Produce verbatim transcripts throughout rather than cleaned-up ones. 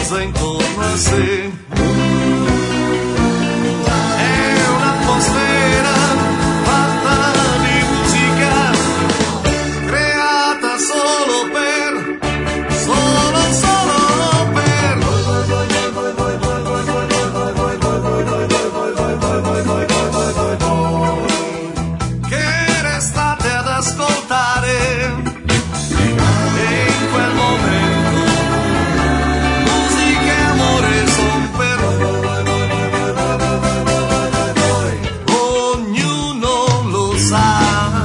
qualcosa intorno a sé. È un'atmosfera fatta di musica, creata solo per, solo, solo per. Che restate ad ascoltare, e in quel momento musica e amore son per ognuno lo sa,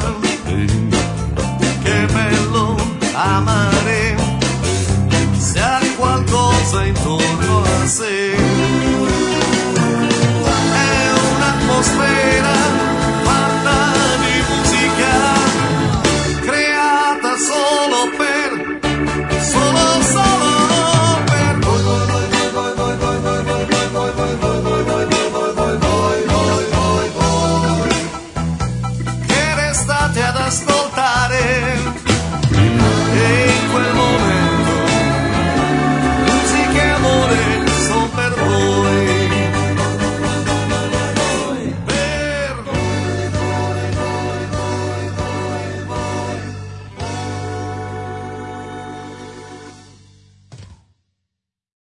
che bello amare se ha qualcosa intorno a sé. È un'atmosfera